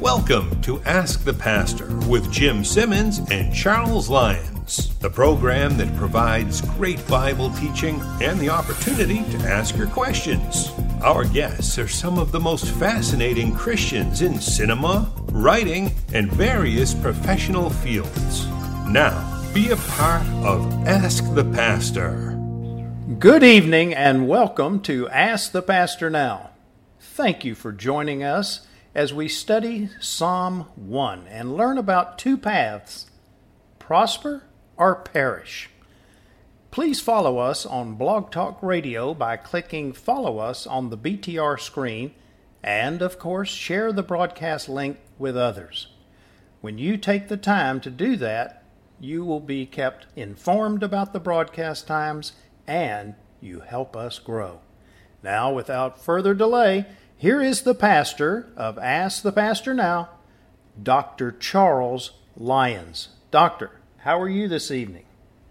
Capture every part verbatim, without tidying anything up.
Welcome to Ask the Pastor with Jim Simmons and Charles Lyons, the program that provides great Bible teaching and the opportunity to ask your questions. Our guests are some of the most fascinating Christians in cinema, writing, and various professional fields. Now, be a part of Ask the Pastor. Good evening and welcome to Ask the Pastor Now. Thank you for joining us as we study Psalm one and learn about two paths, prosper or perish. Please follow us on Blog Talk Radio by clicking follow us on the B T R screen and, of course, share the broadcast link with others. When you take the time to do that, you will be kept informed about the broadcast times and you help us grow. Now, without further delay, here is the pastor of Ask the Pastor Now, Doctor Charles Lyons. Doctor, how are you this evening?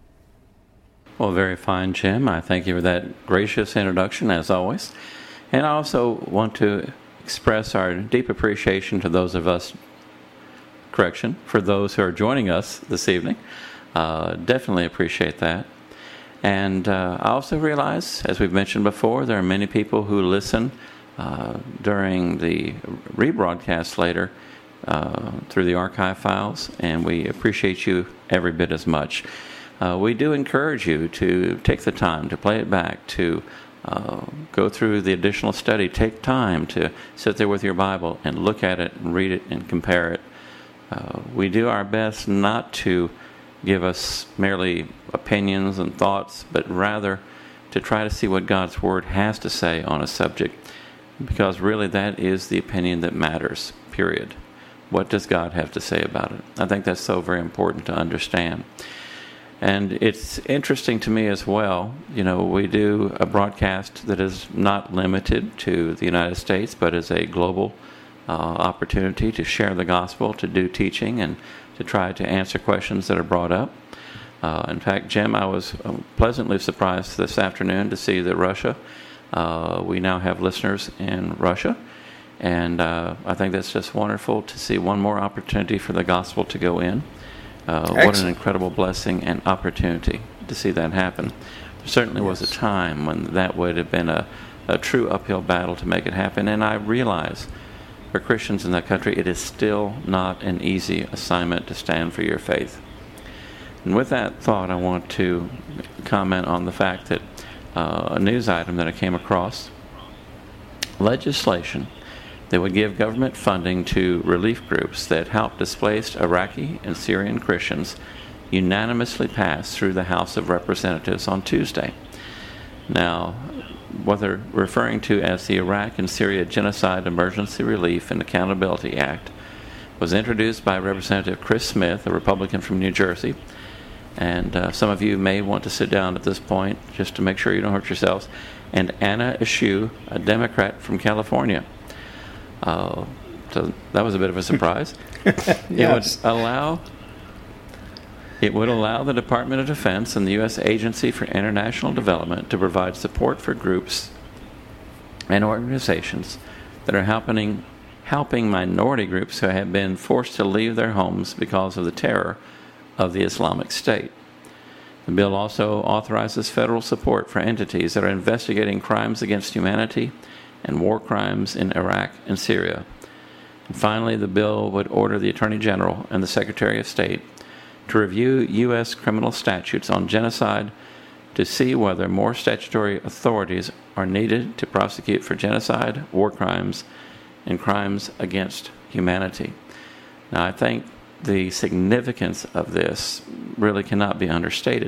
Well, very fine, Jim. I thank you for that gracious introduction, as always. And I also want to express our deep appreciation to those of us, correction, for those who are joining us this evening. Uh, definitely appreciate that. And uh, I also realize, as we've mentioned before, there are many people who listen uh, during the rebroadcast later uh, through the archive files, and we appreciate you every bit as much. Uh, we do encourage you to take the time to play it back, to uh, go through the additional study. Take time to sit there with your Bible and look at it and read it and compare it. Uh, we do our best not to give us merely opinions and thoughts, but rather to try to see what God's Word has to say on a subject, because really that is the opinion that matters, period. What does God have to say about it? I think that's so very important to understand. And it's interesting to me as well, you know, we do a broadcast that is not limited to the United States, but is a global uh, opportunity to share the gospel, to do teaching, and to try to answer questions that are brought up. Uh, in fact, Jim, I was pleasantly surprised this afternoon to see that Russia, uh, we now have listeners in Russia. And uh, I think that's just wonderful to see one more opportunity for the gospel to go in. Uh, what an incredible blessing and opportunity to see that happen. There certainly yes. was a time when that would have been a, a true uphill battle to make it happen. And I realize for Christians in that country, it is still not an easy assignment to stand for your faith. And with that thought, I want to comment on the fact that uh, a news item that I came across, legislation that would give government funding to relief groups that help displaced Iraqi and Syrian Christians unanimously passed through the House of Representatives on Tuesday. Now, what they're referring to as the Iraq and Syria Genocide Emergency Relief and Accountability Act was introduced by Representative Chris Smith, a Republican from New Jersey. And uh, some of you may want to sit down at this point just to make sure you don't hurt yourselves. And Anna Eshoo, a Democrat from California. Uh, so that was a bit of a surprise. Yes. It would allow it would allow the Department of Defense and the U S Agency for International Development to provide support for groups and organizations that are helping helping minority groups who have been forced to leave their homes because of the terror of the Islamic State. The bill also authorizes federal support for entities that are investigating crimes against humanity and war crimes in Iraq and Syria. And finally, the bill would order the Attorney General and the Secretary of State to review U S criminal statutes on genocide to see whether more statutory authorities are needed to prosecute for genocide, war crimes, and crimes against humanity. Now, I think the significance of this really cannot be understated.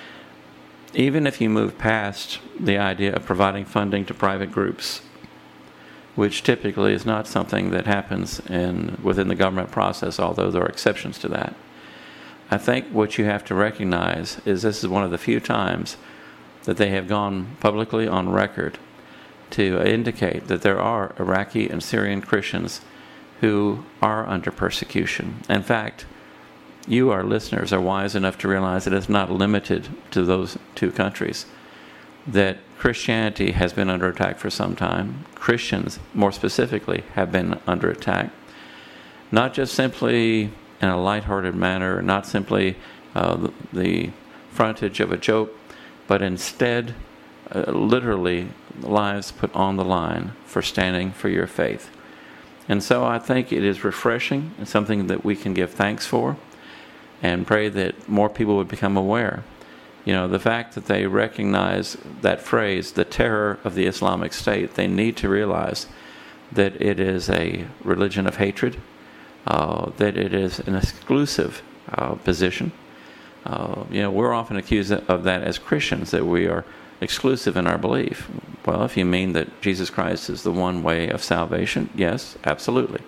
Even if you move past the idea of providing funding to private groups, which typically is not something that happens in within the government process, although there are exceptions to that. I think what you have to recognize is this is one of the few times that they have gone publicly on record to indicate that there are Iraqi and Syrian Christians who are under persecution. In fact, you, our listeners, are wise enough to realize that it's not limited to those two countries, that Christianity has been under attack for some time. Christians, more specifically, have been under attack. not just simply in a lighthearted manner, not simply uh, the, the frontage of a joke, but instead uh, literally lives put on the line for standing for your faith. And so I think it is refreshing and something that we can give thanks for and pray that more people would become aware. You know, the fact that they recognize that phrase, the terror of the Islamic State, they need to realize that it is a religion of hatred, uh, that it is an exclusive uh, position. Uh, you know, we're often accused of that as Christians, that we are exclusive in our belief. Well, if you mean that Jesus Christ is the one way of salvation, yes, absolutely.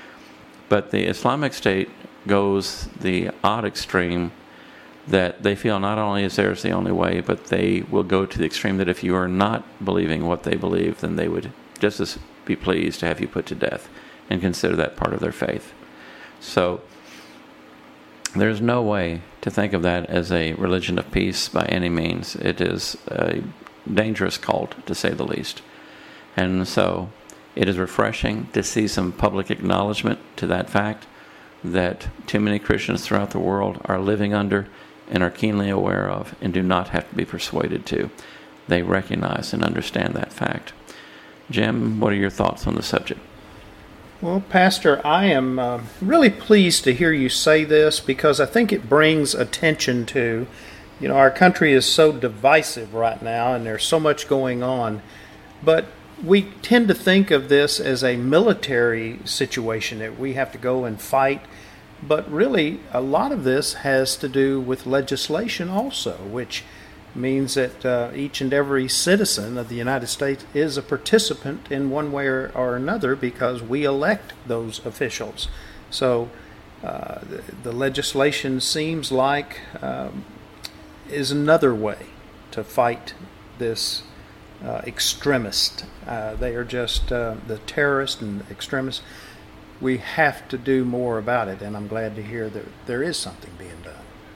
But the Islamic State goes the odd extreme that they feel not only is theirs the only way, but they will go to the extreme that if you are not believing what they believe, then they would just as be pleased to have you put to death and consider that part of their faith. So there's no way to think of that as a religion of peace by any means. It is a dangerous cult, to say the least. And so it is refreshing to see some public acknowledgement to that fact, that too many Christians throughout the world are living under and are keenly aware of and do not have to be persuaded to. They recognize and understand that fact. Jim, what are your thoughts on the subject? Well, Pastor, I am uh, really pleased to hear you say this, because I think it brings attention to, you know, our country is so divisive right now and there's so much going on, but we tend to think of this as a military situation that we have to go and fight, but really a lot of this has to do with legislation also, which means that uh, each and every citizen of the United States is a participant in one way or, or another, because we elect those officials. So uh, the, the legislation seems like um, is another way to fight this uh, extremist. Uh, they are just uh, the terrorists and extremists. We have to do more about it, and I'm glad to hear that there is something being done.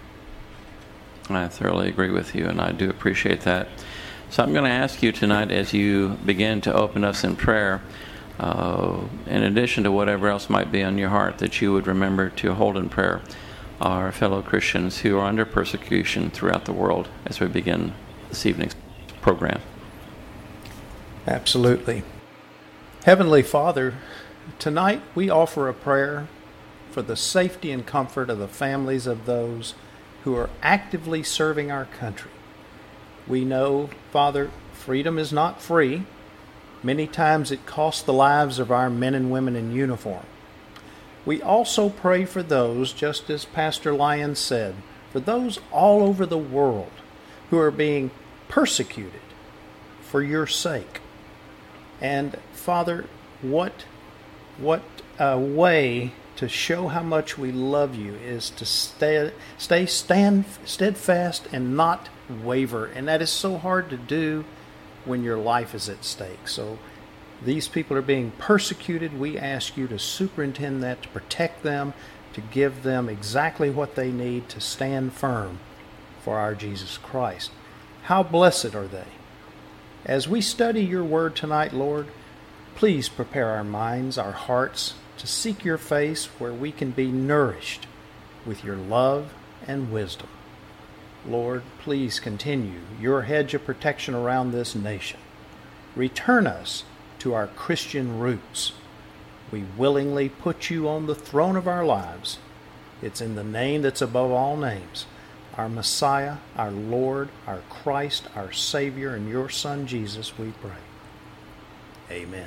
I thoroughly agree with you, and I do appreciate that. So I'm going to ask you tonight, as you begin to open us in prayer, uh, in addition to whatever else might be on your heart, that you would remember to hold in prayer our fellow Christians who are under persecution throughout the world as we begin this evening's program. Absolutely. Heavenly Father, tonight we offer a prayer for the safety and comfort of the families of those who are actively serving our country. We know, Father, freedom is not free. Many times it costs the lives of our men and women in uniform. We also pray for those, just as Pastor Lyons said, for those all over the world who are being persecuted for your sake. And Father, what, what a way to show how much we love you is to stay, stay stand steadfast and not waver. And that is so hard to do when your life is at stake. So these people are being persecuted. We ask you to superintend that, to protect them, to give them exactly what they need to stand firm for our Jesus Christ. How blessed are they. As we study your word tonight, Lord, please prepare our minds, our hearts, to seek your face where we can be nourished with your love and wisdom. Lord, please continue your hedge of protection around this nation. Return us to our Christian roots. We willingly put you on the throne of our lives. It's in the name that's above all names, our Messiah, our Lord, our Christ, our Savior, and your Son Jesus, we pray. Amen.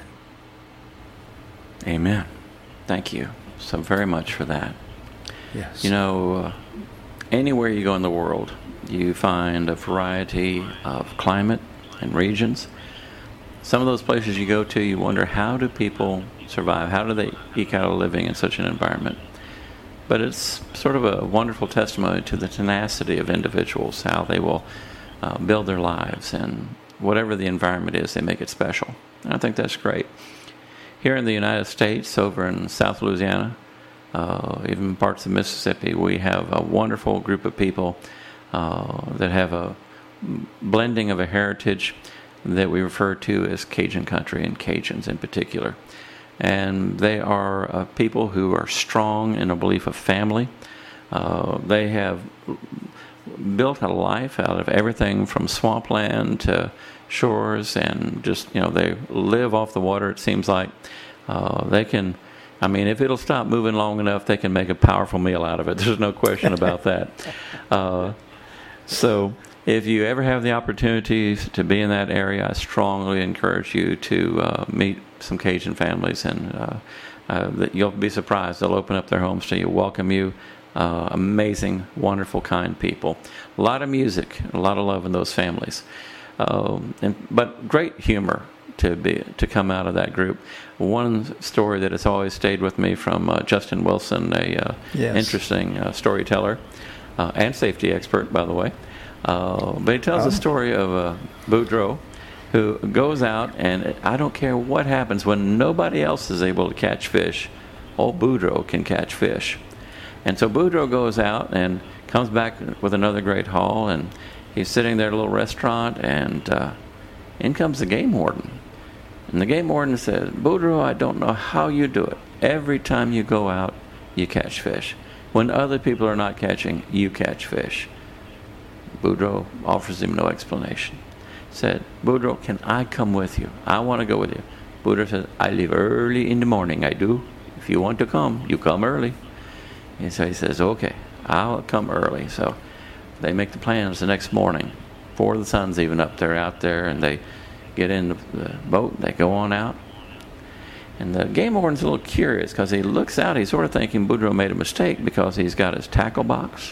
Amen. Thank you so very much for that. Yes. You know, uh, anywhere you go in the world, you find a variety of climate and regions. Some of those places you go to, you wonder, how do people survive? How do they eke out a living in such an environment? But it's sort of a wonderful testimony to the tenacity of individuals, how they will uh, build their lives, and whatever the environment is, they make it special. And I think that's great. Here in the United States, over in South Louisiana, uh, even parts of Mississippi, we have a wonderful group of people uh, that have a blending of a heritage that we refer to as Cajun country, and Cajuns in particular. And they are uh, people who are strong in a belief of family. Uh, they have built a life out of everything from swampland to shores, and just, you know, they live off the water, it seems like. Uh, they can, I mean, if it'll stop moving long enough, they can make a powerful meal out of it. There's no question about that. Uh, so if you ever have the opportunity to be in that area, I strongly encourage you to uh, meet some Cajun families, and uh, uh, you'll be surprised. They'll open up their homes to you, welcome you. Uh, amazing, wonderful, kind people. A lot of music, a lot of love in those families, um, and but great humor to be to come out of that group. One story that has always stayed with me from uh, Justin Wilson, a uh, yes. interesting uh, storyteller uh, and safety expert, by the way. Uh, but he tells oh. the story of uh, Boudreaux, who goes out, and I don't care what happens, when nobody else is able to catch fish, old Boudreaux can catch fish. And so Boudreaux goes out and comes back with another great haul, and he's sitting there at a little restaurant, and uh, in comes the game warden. And the game warden says, Boudreaux, I don't know how you do it. Every time you go out, you catch fish. When other people are not catching, you catch fish. Boudreaux offers him no explanation. Said, Boudreaux, can I come with you? I want to go with you. Boudreaux says, I leave early in the morning, I do. If you want to come, you come early. And so he says, okay, I'll come early. So they make the plans the next morning. Before the sun's even up, they're out there, and they get in the, the boat, they go on out. And the game warden's a little curious, because he looks out, he's sort of thinking Boudreaux made a mistake, because he's got his tackle box,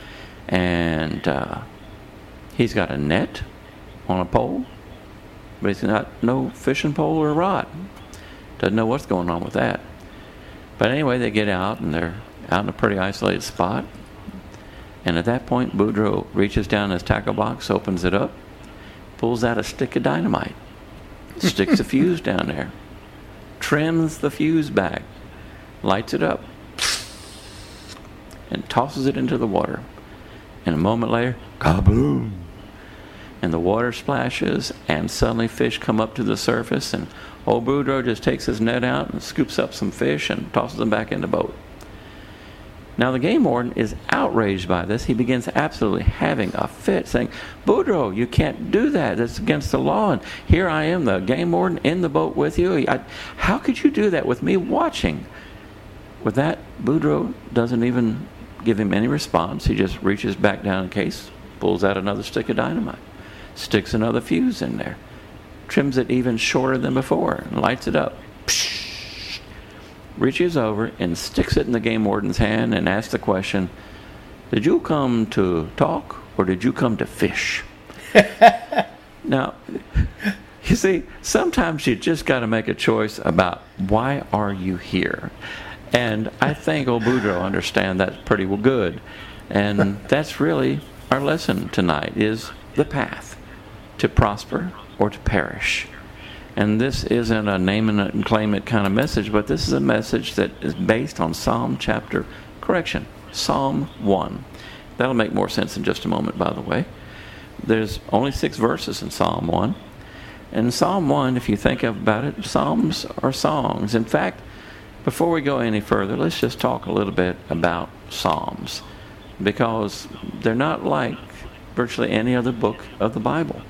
and uh, he's got a net on a pole, but he's got no fishing pole or rod. Doesn't know what's going on with that. But anyway, they get out, and they're out in a pretty isolated spot. And at that point, Boudreaux reaches down his tackle box, opens it up, pulls out a stick of dynamite, sticks a fuse down there, trims the fuse back, lights it up, and tosses it into the water. And a moment later, kaboom! And the water splashes, and suddenly fish come up to the surface, and old Boudreaux just takes his net out and scoops up some fish and tosses them back in the boat. Now the game warden is outraged by this. He begins absolutely having a fit, saying, Boudreaux, you can't do that. That's against the law. And here I am, the game warden, in the boat with you. I, how could you do that with me watching? With that, Boudreaux doesn't even give him any response. He just reaches back down in the case, pulls out another stick of dynamite, sticks another fuse in there, trims it even shorter than before, and lights it up. Psh! Reaches over and sticks it in the game warden's hand and asks the question, did you come to talk, or did you come to fish? Now, you see, sometimes you just got to make a choice about why are you here. And I think old Boudreaux understands that pretty well good. And that's really our lesson tonight, is the path to prosper or to perish. And this isn't a name it and claim it kind of message, but this is a message that is based on Psalm chapter, correction, Psalm one. That'll make more sense in just a moment, by the way. There's only six verses in Psalm one. And Psalm one, if you think about it, Psalms are songs. In fact, before we go any further, let's just talk a little bit about Psalms, because they're not like virtually any other book of the Bible.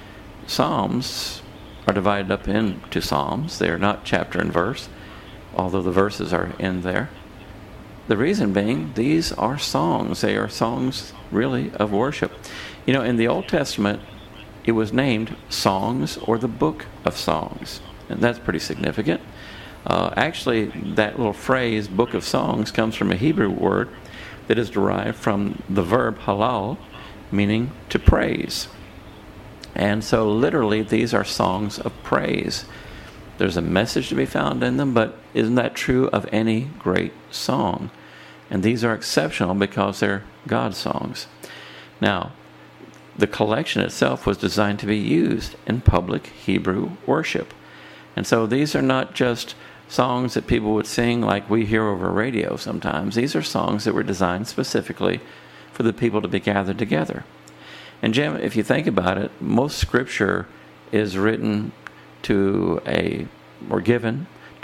Psalms are divided up into psalms. They are not chapter and verse, although the verses are in there. The reason being, these are songs. They are songs, really, of worship. You know, in the Old Testament, it was named Songs, or the Book of Songs. And that's pretty significant. Uh, actually, that little phrase, Book of Songs, comes from a Hebrew word that is derived from the verb halal, meaning to praise. And so literally these are songs of praise. There's a message to be found in them, but isn't that true of any great song? And these are exceptional because they're God's songs. Now, the collection itself was designed to be used in public Hebrew worship. And so these are not just songs that people would sing like we hear over radio sometimes. These are songs that were designed specifically for the people to be gathered together. And Jim, if you think about it, most scripture is written to a, or given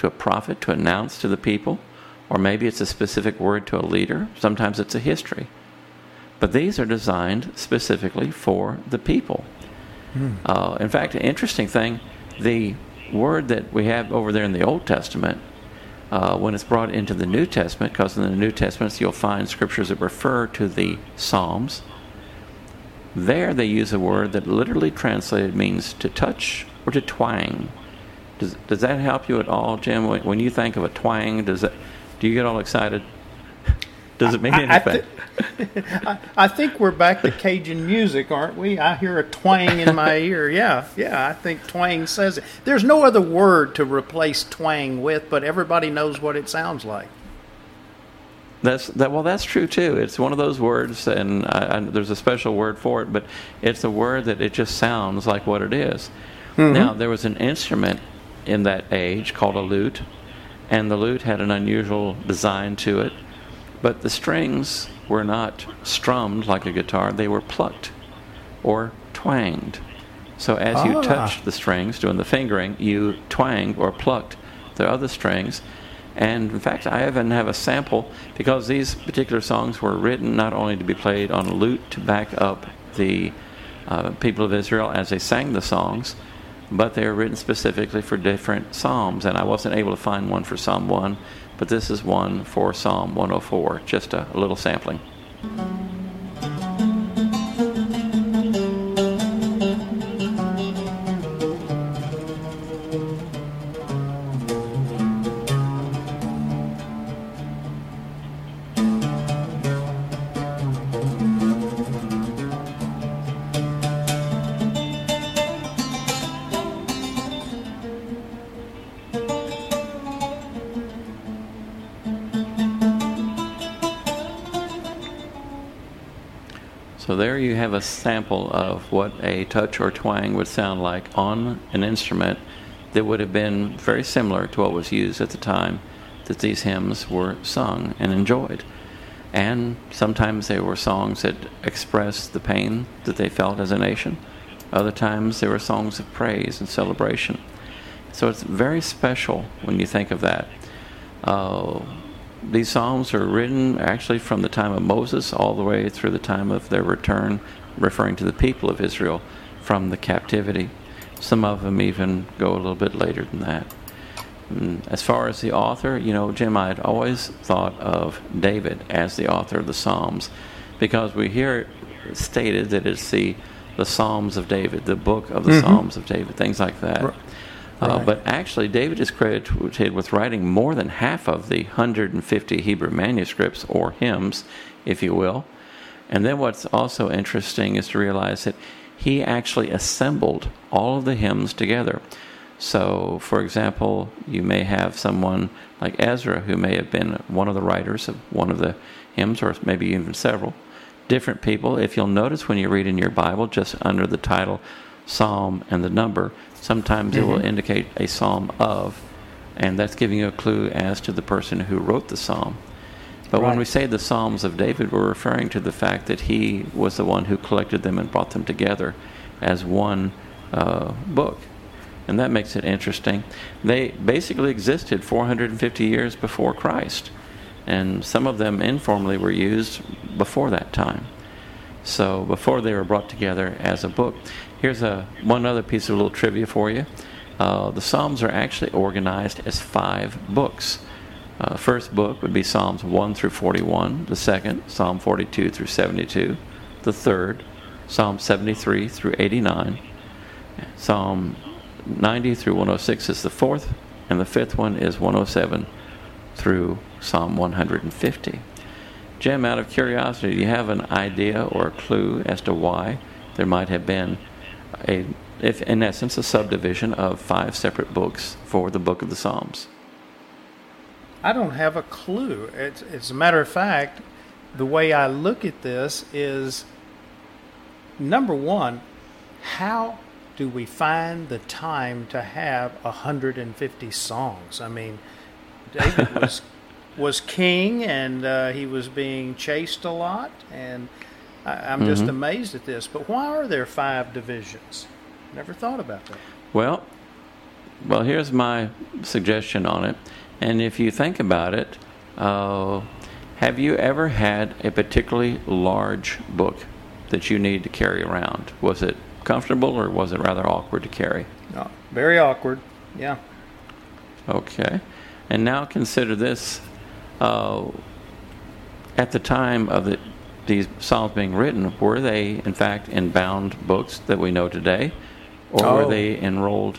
to a prophet to announce to the people, or maybe it's a specific word to a leader. Sometimes it's a history. But these are designed specifically for the people. Hmm. Uh, in fact, an interesting thing, the word that we have over there in the Old Testament, uh, when it's brought into the New Testament, because in the New Testament you'll find scriptures that refer to the Psalms, there they use a word that literally translated means to touch or to twang. Does, does that help you at all, Jim? When, when you think of a twang, does that, do you get all excited? Does it mean I, anything? I, th- I, I think we're back to Cajun music, aren't we? I hear a twang in my ear. Yeah, yeah, I think twang says it. There's no other word to replace twang with, but everybody knows what it sounds like. That's that. Well, that's true too. It's one of those words, and I, I, there's a special word for it, but it's a word that it just sounds like what it is. Mm-hmm. Now, there was an instrument in that age called a lute, and the lute had an unusual design to it, but the strings were not strummed like a guitar. They were plucked or twanged. So as ah. you touched the strings, doing the fingering, you twanged or plucked the other strings. And in fact, I even have a sample, because these particular songs were written not only to be played on a lute to back up the uh, people of Israel as they sang the songs, but they were written specifically for different psalms. And I wasn't able to find one for Psalm one, but this is one for Psalm one oh four, just a, a little sampling. So there you have a sample of what a touch or twang would sound like on an instrument that would have been very similar to what was used at the time that these hymns were sung and enjoyed. And sometimes they were songs that expressed the pain that they felt as a nation. Other times they were songs of praise and celebration. So it's very special when you think of that. Uh, These psalms are written actually from the time of Moses all the way through the time of their return, referring to the people of Israel from the captivity. Some of them even go a little bit later than that. And as far as the author, you know, Jim, I'd always thought of David as the author of the Psalms, because we hear it stated that it's the, the Psalms of David, the book of the mm-hmm. Psalms of David, things like that. Right. Uh, right. But actually, David is credited with writing more than half of the one hundred fifty Hebrew manuscripts, or hymns, if you will. And then what's also interesting is to realize that he actually assembled all of the hymns together. So, for example, you may have someone like Ezra, who may have been one of the writers of one of the hymns, or maybe even several. Different people. If you'll notice when you read in your Bible, just under the title Psalm and the number, sometimes mm-hmm. it will indicate a psalm of, and that's giving you a clue as to the person who wrote the psalm. But right. when we say the Psalms of David, we're referring to the fact that he was the one who collected them and brought them together as one uh, book. And that makes it interesting. They basically existed four hundred fifty years before Christ, and some of them informally were used before that time. So before they were brought together as a book. Here's a one other piece of little trivia for you. Uh, the Psalms are actually organized as five books. Uh, first book would be Psalms one through forty-one. The second, Psalm forty-two through seventy-two. The third, Psalm seventy-three through eighty-nine. Psalm ninety through one oh six is the fourth, and the fifth one is one oh seven through Psalm one hundred fifty. Jim, out of curiosity, do you have an idea or a clue as to why there might have been a, if in essence, a subdivision of five separate books for the Book of the Psalms? I don't have a clue. It's, it's a matter of fact, the way I look at this is, number one, how do we find the time to have one hundred fifty songs? I mean, David was was king, and uh, he was being chased a lot, and I, I'm mm-hmm. just amazed at this. But why are there five divisions? Never thought about that. Well, Well, here's my suggestion on it. And if you think about it, uh, have you ever had a particularly large book that you need to carry around? Was it comfortable or was it rather awkward to carry? No, very awkward, yeah. Okay. And now consider this. Uh, at the time of the, these Psalms being written, were they, in fact, in bound books that we know today? Or oh. were they enrolled?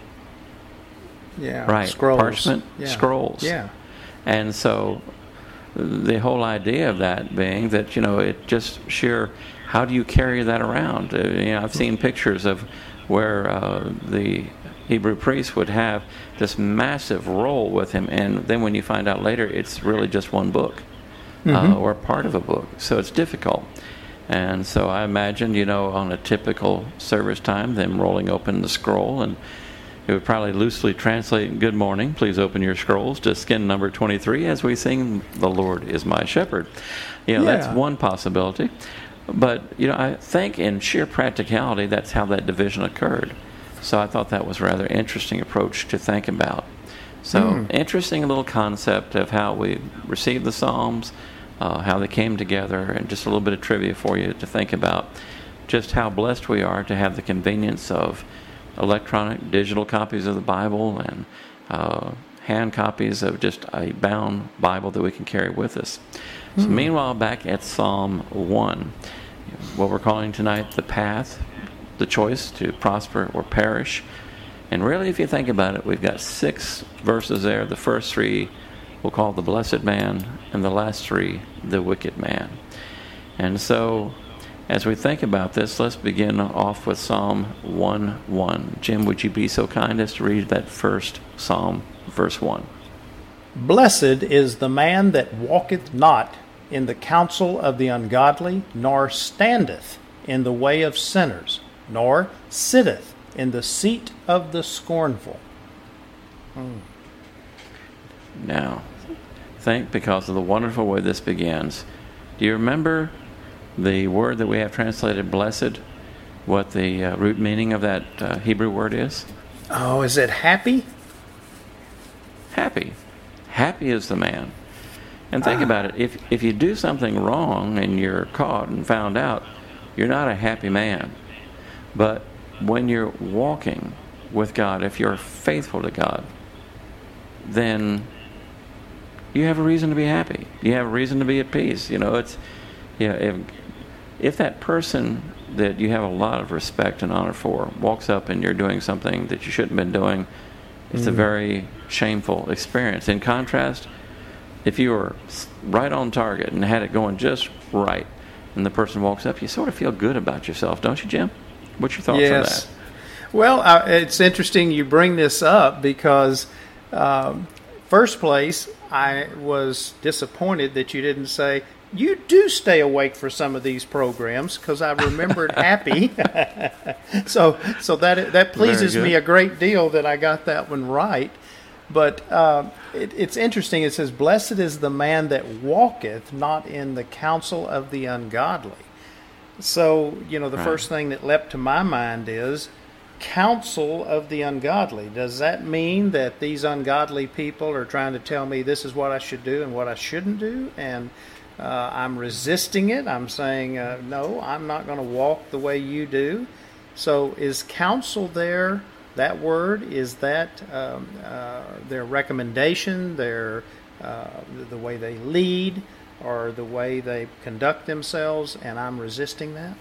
Yeah, right, scrolls. Parchment yeah. scrolls. Yeah. And so the whole idea of that being that, you know, it just sheer, how do you carry that around? Uh, you know, I've seen pictures of where uh, the Hebrew priest would have this massive roll with him, and then when you find out later, it's really just one book, mm-hmm. uh, or part of a book. So it's difficult. And so I imagine, you know, on a typical service time, them rolling open the scroll, and it would probably loosely translate, "Good morning, please open your scrolls to skin number twenty-three as we sing, 'The Lord is my shepherd.'" You know, yeah. That's one possibility. But, you know, I think in sheer practicality, that's how that division occurred. So I thought that was a rather interesting approach to think about. So mm. interesting little concept of how we received the Psalms, uh, how they came together, and just a little bit of trivia for you to think about just how blessed we are to have the convenience of electronic, digital copies of the Bible and uh, hand copies of just a bound Bible that we can carry with us. Mm. So meanwhile, back at Psalm one, what we're calling tonight the path, the choice to prosper or perish. And really, if you think about it, we've got six verses there. The first three we'll call the blessed man, and the last three, the wicked man. And so as we think about this, let's begin off with Psalm one one. Jim, would you be so kind as to read that first Psalm, verse one? "Blessed is the man that walketh not in the counsel of the ungodly, nor standeth in the way of sinners, nor sitteth in the seat of the scornful." Hmm. Now, think, because of the wonderful way this begins, do you remember the word that we have translated blessed, what the uh, root meaning of that uh, Hebrew word is? Oh, is it happy? Happy. Happy is the man. And think ah. about it. If if you do something wrong and you're caught and found out, you're not a happy man. But when you're walking with God, if you're faithful to God, then you have a reason to be happy. You have a reason to be at peace. You know, it's yeah. If, if that person that you have a lot of respect and honor for walks up and you're doing something that you shouldn't have been doing, it's mm. a very shameful experience. In contrast, if you were right on target and had it going just right, and the person walks up, you sort of feel good about yourself, don't you, Jim? What's your thoughts yes. on that? Well, uh, it's interesting you bring this up because, um, first place, I was disappointed that you didn't say, you do stay awake for some of these programs, because I remembered happy. so so that that pleases me a great deal that I got that one right. But uh, it, it's interesting. It says, "Blessed is the man that walketh not in the counsel of the ungodly." So, you know, the right. first thing that leapt to my mind is counsel of the ungodly. Does that mean that these ungodly people are trying to tell me this is what I should do and what I shouldn't do? And uh, I'm resisting it. I'm saying, uh, no, I'm not going to walk the way you do. So is counsel there, that word, is that um, uh, their recommendation, their uh, the way they lead, or the way they conduct themselves, and I'm resisting that?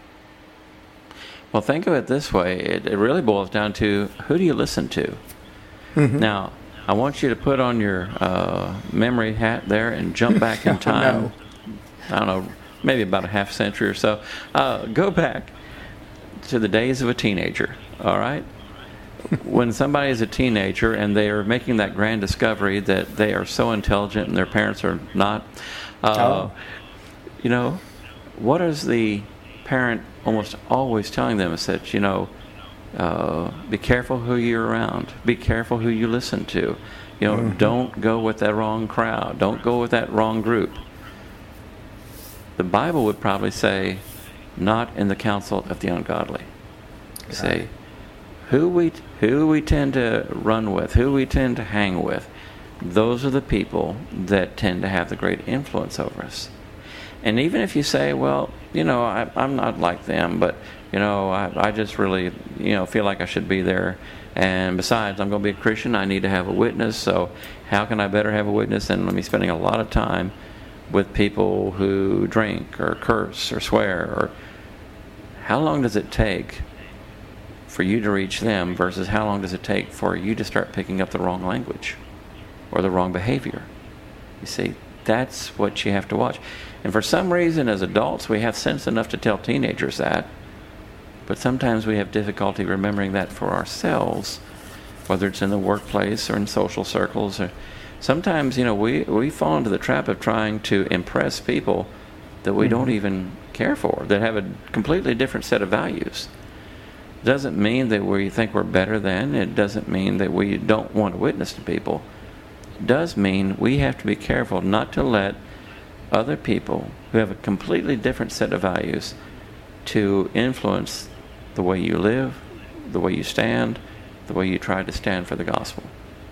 Well, think of it this way. It, it really boils down to, who do you listen to? Mm-hmm. Now, I want you to put on your uh, memory hat there and jump back in time. No. I don't know, maybe about a half century or so. Uh, go back to the days of a teenager, all right? When somebody is a teenager and they are making that grand discovery that they are so intelligent and their parents are not, uh, oh. you know, what is the parent almost always telling them? Is that, you know, uh, be careful who you're around. Be careful who you listen to. You know, mm-hmm. don't go with that wrong crowd. Don't go with that wrong group. The Bible would probably say, not in the counsel of the ungodly. Say, who we who we tend to run with, who we tend to hang with, those are the people that tend to have the great influence over us. And even if you say, well, you know, I, I'm not like them, but, you know, I, I just really, you know, feel like I should be there. And besides, I'm going to be a Christian. I need to have a witness. So how can I better have a witness than me spending a lot of time with people who drink or curse or swear? Or how long does it take for you to reach them versus how long does it take for you to start picking up the wrong language or the wrong behavior? You see, that's what you have to watch. And for some reason, as adults, we have sense enough to tell teenagers that. But sometimes we have difficulty remembering that for ourselves, whether it's in the workplace or in social circles. Or sometimes, you know, we, we fall into the trap of trying to impress people that we mm-hmm. don't even care for, that have a completely different set of values. It doesn't mean that we think we're better than. It doesn't mean that we don't want to witness to people. It does mean we have to be careful not to let other people who have a completely different set of values to influence the way you live, the way you stand, the way you try to stand for the gospel.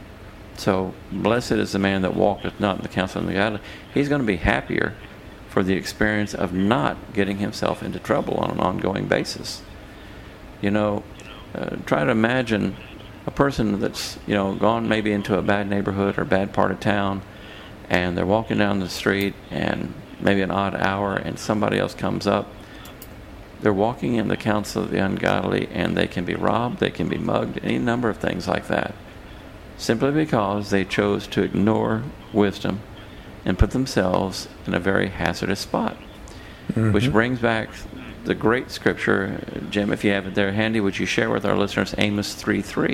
So, blessed is the man that walketh not in the counsel of the godly. He's going to be happier for the experience of not getting himself into trouble on an ongoing basis. You know, uh, try to imagine a person that's, you know, gone maybe into a bad neighborhood or bad part of town, and they're walking down the street and maybe an odd hour and somebody else comes up. They're walking in the counsel of the ungodly, and they can be robbed, they can be mugged, any number of things like that, simply because they chose to ignore wisdom and put themselves in a very hazardous spot. Mm-hmm. Which brings back the great scripture. Jim, if you have it there handy, would you share with our listeners Amos three three?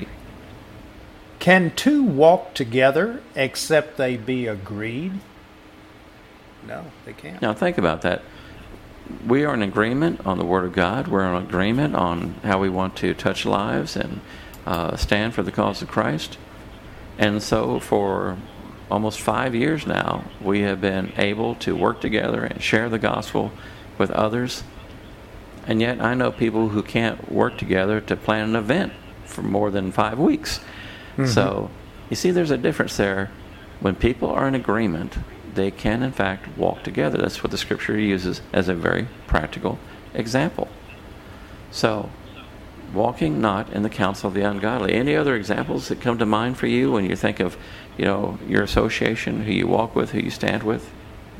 Can two walk together except they be agreed? No, they can't. Now think about that. We are in agreement on the Word of God. We're in agreement on how we want to touch lives and uh, stand for the cause of Christ. And so for almost five years now, we have been able to work together and share the gospel with others. And yet I know people who can't work together to plan an event for more than five weeks. Mm-hmm. So, you see, there's a difference there. When people are in agreement, they can, in fact, walk together. That's what the Scripture uses as a very practical example. So, walking not in the counsel of the ungodly. Any other examples that come to mind for you when you think of, you know, your association, who you walk with, who you stand with?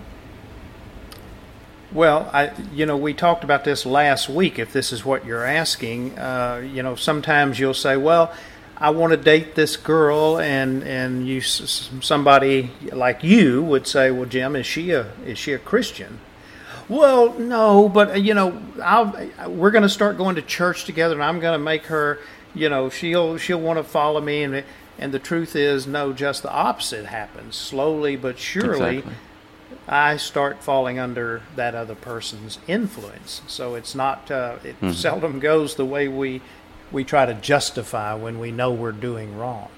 Well, I, you know, we talked about this last week, if this is what you're asking. Uh, you know, sometimes you'll say, well, I want to date this girl, and and you somebody like you would say, well, Jim, is she a is she a Christian? Well, no, but you know, I'll, we're going to start going to church together, and I'm going to make her, you know, she'll she'll want to follow me, and and the truth is, no, just the opposite happens. Slowly but surely, exactly. I start falling under that other person's influence. So it's not uh, it mm-hmm. seldom goes the way we. we try to justify when we know we're doing wrong.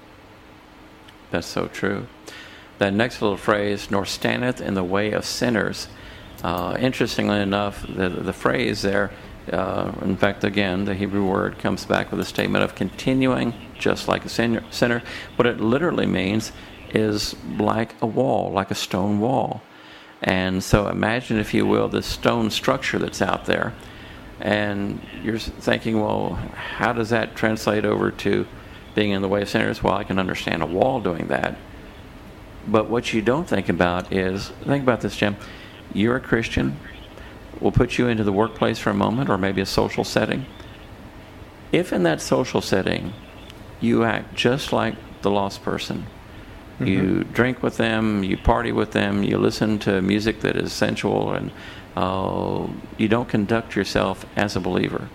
That's so true. That next little phrase, nor standeth in the way of sinners. Uh, interestingly enough, the, the phrase there, uh, in fact, again, the Hebrew word comes back with a statement of continuing just like a sinner. What it literally means is like a wall, like a stone wall. And so imagine, if you will, this stone structure that's out there. And you're thinking, well, how does that translate over to being in the way of sinners? Well, I can understand a wall doing that. But what you don't think about is, think about this, Jim. You're a Christian. We'll put you into the workplace for a moment, or maybe a social setting. If in that social setting you act just like the lost person, mm-hmm. you drink with them, you party with them, you listen to music that is sensual, and Uh, you don't conduct yourself as a believer,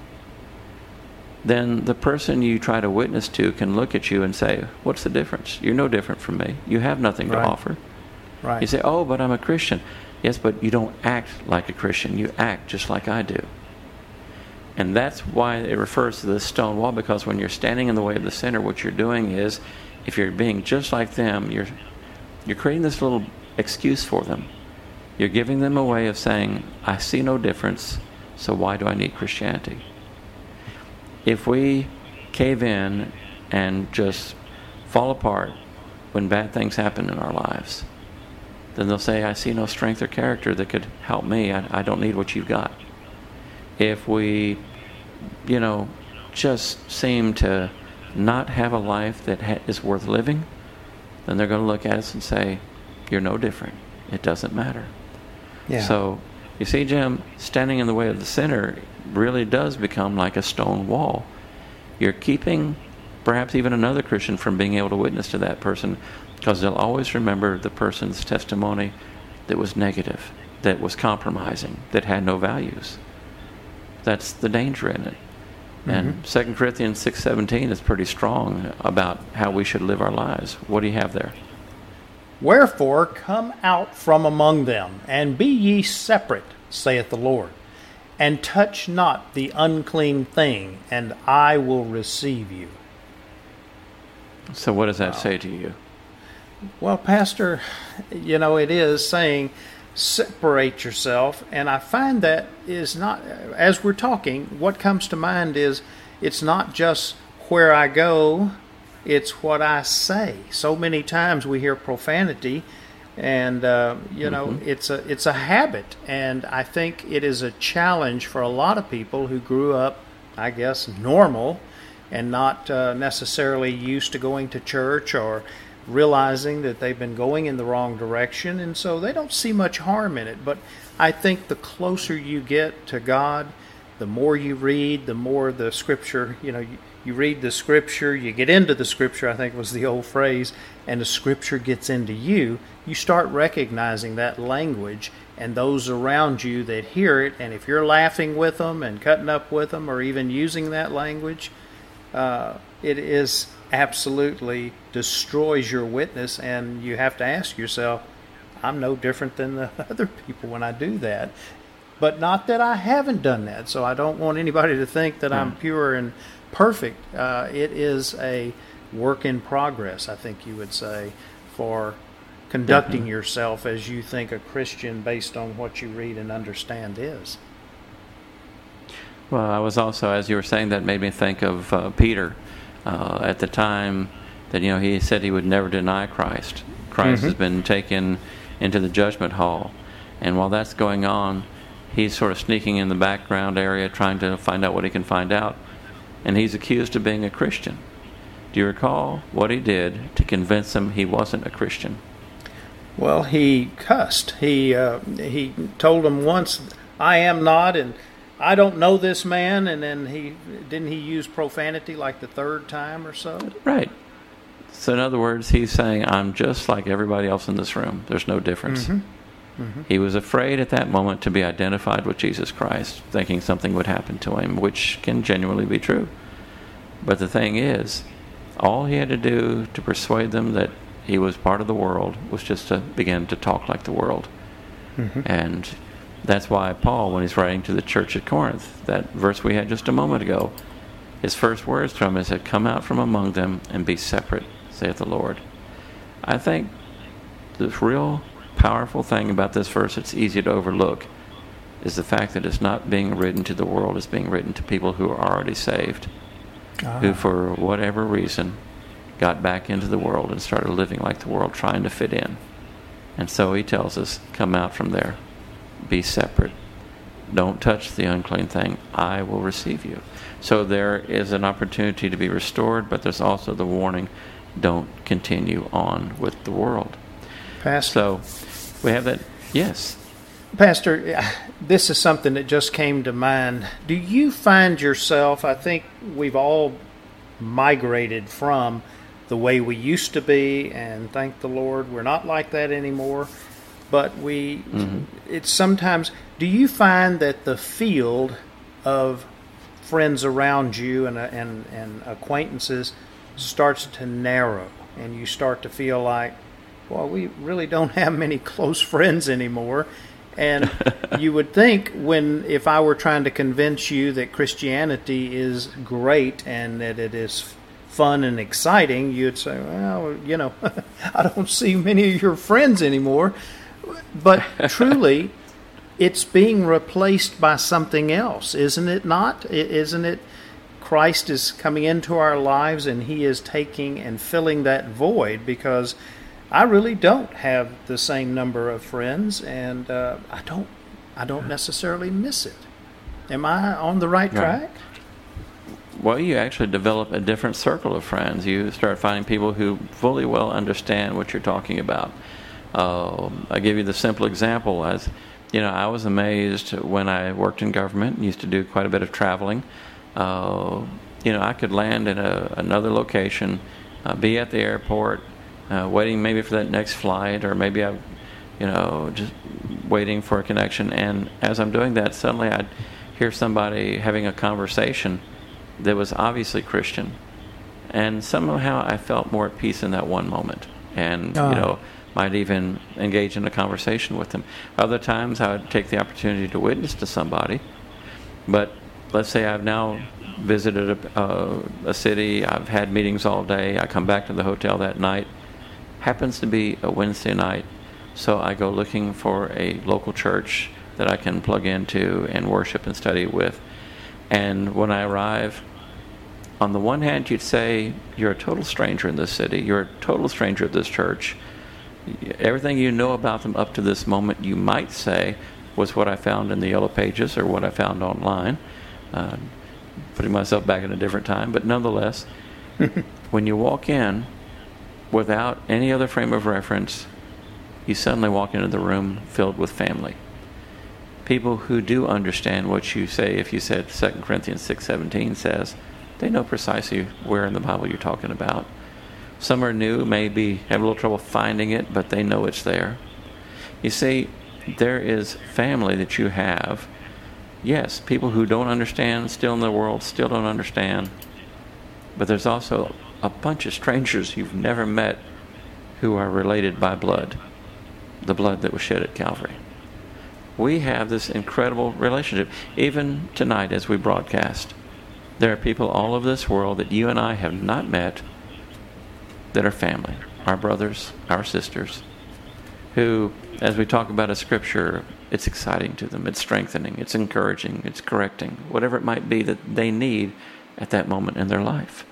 then the person you try to witness to can look at you and say, what's the difference? You're no different from me. You have nothing right. to offer. Right. You say, oh, but I'm a Christian. Yes, but you don't act like a Christian. You act just like I do. And that's why it refers to this stone wall, because when you're standing in the way of the sinner, what you're doing is, if you're being just like them, you're you're creating this little excuse for them. You're giving them a way of saying, I see no difference, so why do I need Christianity? If we cave in and just fall apart when bad things happen in our lives, then they'll say, I see no strength or character that could help me. I, I don't need what you've got. If we, you know, just seem to not have a life that ha- is worth living, then they're going to look at us and say, you're no different. It doesn't matter. Yeah. So, you see, Jim, standing in the way of the sinner really does become like a stone wall. You're keeping perhaps even another Christian from being able to witness to that person, because they'll always remember the person's testimony that was negative, that was compromising, that had no values. That's the danger in it. Mm-hmm. And Second Corinthians six seventeen is pretty strong about how we should live our lives. What do you have there? Wherefore come out from among them, and be ye separate, saith the Lord, and touch not the unclean thing, and I will receive you. So what does that wow. say to you? Well, Pastor, you know, it is saying separate yourself, and I find that is not, as we're talking, what comes to mind is it's not just where I go, it's what I say. So many times we hear profanity, and uh, you know, mm-hmm. it's a it's a habit, and I think it is a challenge for a lot of people who grew up, I guess, normal, and not uh, necessarily used to going to church or realizing that they've been going in the wrong direction, and so they don't see much harm in it. But I think the closer you get to God, the more you read, the more the Scripture, you know, you, you read the Scripture, you get into the Scripture, I think was the old phrase, and the Scripture gets into you, you start recognizing that language and those around you that hear it, and if you're laughing with them and cutting up with them or even using that language, uh, it is absolutely destroys your witness, and you have to ask yourself, I'm no different than the other people when I do that. But not that I haven't done that, so I don't want anybody to think that mm. I'm pure and perfect. Uh, it is a work in progress, I think you would say, for conducting mm-hmm. yourself as you think a Christian based on what you read and understand is. Well, I was also, as you were saying, that made me think of uh, Peter. Uh, at the time that, you know, he said he would never deny Christ. Christ mm-hmm. has been taken into the judgment hall. And while that's going on, he's sort of sneaking in the background area trying to find out what he can find out. And he's accused of being a Christian. Do you recall what he did to convince him he wasn't a Christian? Well, he cussed. He, uh, he told him once, I am not, and I don't know this man, and then he didn't he use profanity like the third time or so? Right. So in other words, he's saying, I'm just like everybody else in this room. There's no difference. Mm-hmm. Mm-hmm. He was afraid at that moment to be identified with Jesus Christ, thinking something would happen to him, which can genuinely be true. But the thing is, all he had to do to persuade them that he was part of the world was just to begin to talk like the world. Mm-hmm. And that's why Paul, when he's writing to the church at Corinth, that verse we had just a moment ago, his first words to him is, come out from among them and be separate, saith the Lord. I think the real powerful thing about this verse, it's easy to overlook, is the fact that it's not being written to the world, it's being written to people who are already saved, ah. who for whatever reason got back into the world and started living like the world, trying to fit in. And so he tells us, come out from there. Be separate. Don't touch the unclean thing. I will receive you. So there is an opportunity to be restored, but there's also the warning, don't continue on with the world. Pastor. So we have that. Yes. Pastor, this is something that just came to mind. Do you find yourself, I think we've all migrated from the way we used to be, and thank the Lord we're not like that anymore. But we, mm-hmm. it's sometimes, do you find that the field of friends around you and, and, and acquaintances starts to narrow, and you start to feel like, well, we really don't have many close friends anymore? And you would think when, if I were trying to convince you that Christianity is great and that it is fun and exciting, you'd say, well, you know, I don't see many of your friends anymore. But truly, it's being replaced by something else, isn't it not? Isn't it Christ is coming into our lives and He is taking and filling that void, because I really don't have the same number of friends, and uh, I don't I don't necessarily miss it. Am I on the right track? Right. Well, you actually develop a different circle of friends. You start finding people who fully well understand what you're talking about. Uh, I give you the simple example. As you know, I was amazed when I worked in government and used to do quite a bit of traveling. Uh, you know, I could land in a, another location, uh, be at the airport, uh, waiting maybe for that next flight, or maybe I, you know, just waiting for a connection. And as I'm doing that, suddenly I'd hear somebody having a conversation that was obviously Christian, and somehow I felt more at peace in that one moment, and oh. you know, might even engage in a conversation with them. Other times I would take the opportunity to witness to somebody, but let's say I've now visited a, uh, a city, I've had meetings all day, I come back to the hotel that night, happens to be a Wednesday night, so I go looking for a local church that I can plug into and worship and study with. And when I arrive, on the one hand, you'd say, you're a total stranger in this city. You're a total stranger at this church. Everything you know about them up to this moment, you might say, was what I found in the Yellow Pages or what I found online. Uh, putting myself back in a different time. But nonetheless, when you walk in without any other frame of reference, you suddenly walk into the room filled with family. People who do understand what you say. If you said Second Corinthians six seventeen says, they know precisely where in the Bible you're talking about. Some are new, maybe have a little trouble finding it, but they know it's there. You see, there is family that you have. Yes, people who don't understand, still in the world, still don't understand. But there's also a bunch of strangers you've never met who are related by blood, the blood that was shed at Calvary. We have this incredible relationship. Even tonight as we broadcast, there are people all over this world that you and I have not met that are family, our brothers, our sisters, who, as we talk about a scripture, it's exciting to them, it's strengthening, it's encouraging, it's correcting, whatever it might be that they need at that moment in their life.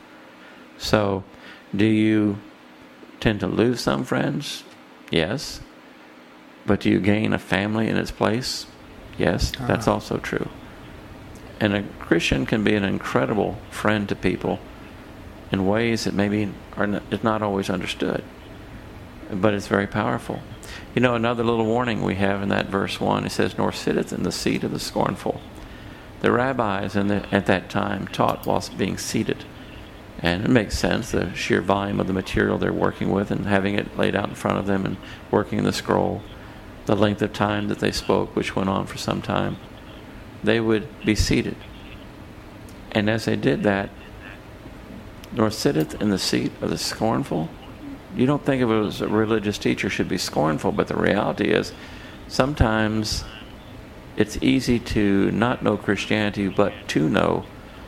So, do you tend to lose some friends? Yes. But do you gain a family in its place? Yes, that's uh-huh. also true. And a Christian can be an incredible friend to people in ways that maybe are not, is not always understood, but it's very powerful. You know, another little warning we have in that verse one, it says, "Nor sitteth in the seat of the scornful." The rabbis in the, at that time taught whilst being seated. And it makes sense, the sheer volume of the material they're working with and having it laid out in front of them and working in the scroll, the length of time that they spoke, which went on for some time. They would be seated. And as they did that, "Nor sitteth in the seat of the scornful." You don't think of it as a religious teacher should be scornful, but the reality is sometimes it's easy to not know Christianity, but to know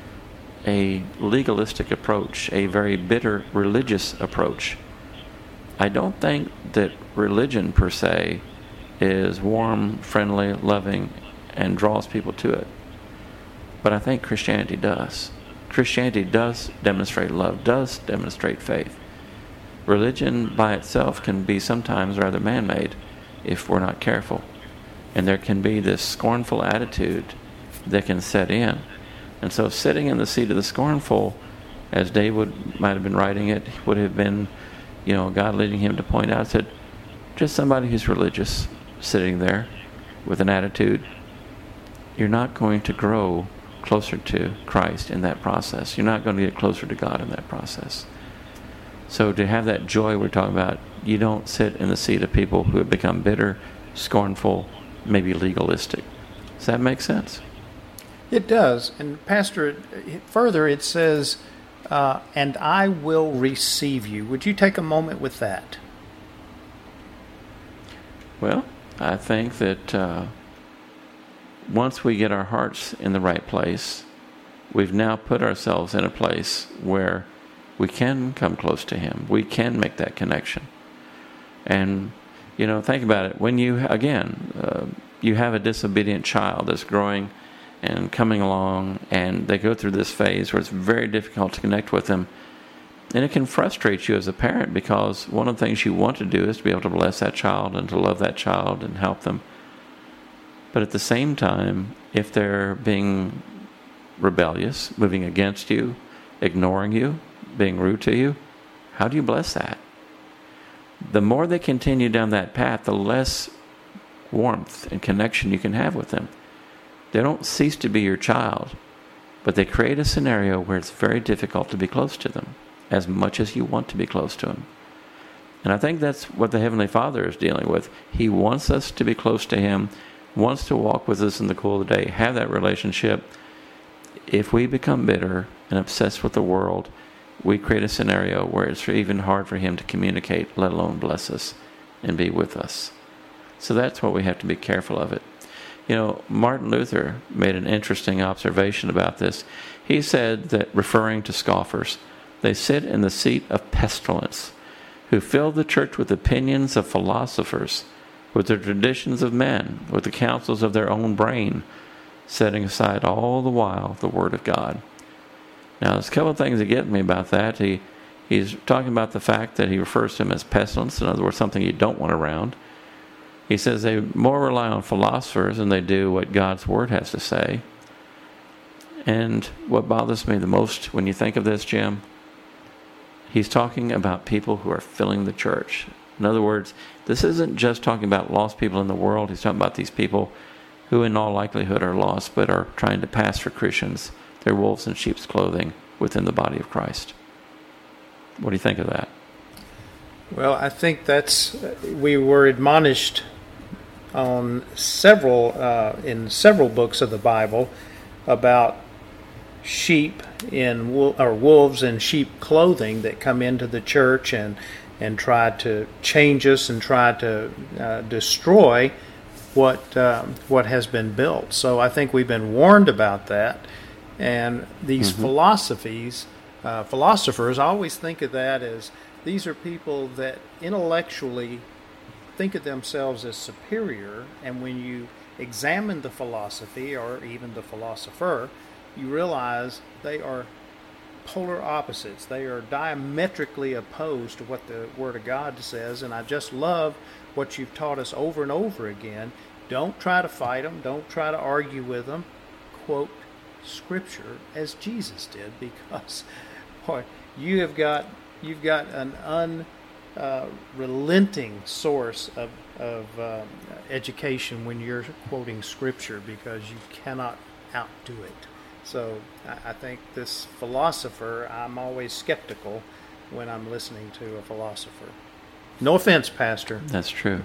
a legalistic approach, a very bitter religious approach. I don't think that religion per se is warm, friendly, loving, and draws people to it. But I think Christianity does. Christianity does demonstrate love, does demonstrate faith. Religion by itself can be sometimes rather man-made if we're not careful. And there can be this scornful attitude that can set in. And so sitting in the seat of the scornful, as David might have been writing it, would have been, you know, God leading him to point out, said, just somebody who's religious sitting there with an attitude. You're not going to grow closer to Christ in that process. You're not going to get closer to God in that process. So to have that joy we're talking about, you don't sit in the seat of people who have become bitter, scornful, maybe legalistic. Does that make sense? It does. And Pastor, further it says, uh, and I will receive you. Would you take a moment with that? Well, I think that uh, once we get our hearts in the right place, we've now put ourselves in a place where we can come close to Him. We can make that connection. And, you know, think about it. When you, again, uh, you have a disobedient child that's growing and coming along, and they go through this phase where it's very difficult to connect with them. And it can frustrate you as a parent, because one of the things you want to do is to be able to bless that child and to love that child and help them. But at the same time, if they're being rebellious, moving against you, ignoring you, being rude to you, how do you bless that? The more they continue down that path, the less warmth and connection you can have with them. They don't cease to be your child, but they create a scenario where it's very difficult to be close to them, as much as you want to be close to them. And I think that's what the Heavenly Father is dealing with. He wants us to be close to Him, wants to walk with us in the cool of the day, have that relationship. If we become bitter and obsessed with the world, we create a scenario where it's even hard for Him to communicate, let alone bless us and be with us. So that's what we have to be careful of it. You know, Martin Luther made an interesting observation about this. He said that, referring to scoffers, they sit in the seat of pestilence, who fill the church with opinions of philosophers, with the traditions of men, with the counsels of their own brain, setting aside all the while the Word of God. Now, there's a couple of things that get me about that. He He's talking about the fact that he refers to them as pestilence, in other words, something you don't want around. He says they more rely on philosophers than they do what God's Word has to say. And what bothers me the most when you think of this, Jim, he's talking about people who are filling the church. In other words, this isn't just talking about lost people in the world. He's talking about these people who in all likelihood are lost, but are trying to pass for Christians. They're wolves in sheep's clothing within the body of Christ. What do you think of that? Well, I think that's, we were admonished on several, uh, in several books of the Bible about sheep in, or wolves in sheep clothing that come into the church and, and try to change us and try to uh, destroy what um, what has been built. So I think we've been warned about that. And these mm-hmm. philosophies, uh, philosophers, I always think of that as these are people that intellectually think of themselves as superior, and when you examine the philosophy or even the philosopher, you realize they are polar opposites. They are diametrically opposed to what the Word of God says, and I just love what you've taught us over and over again. Don't try to fight them. Don't try to argue with them. Quote Scripture as Jesus did, because boy, you have got you've got an unrelenting uh, source of of uh, education when you're quoting Scripture, because you cannot outdo it. So I, I think this philosopher, I'm always skeptical when I'm listening to a philosopher. No offense, Pastor. That's true.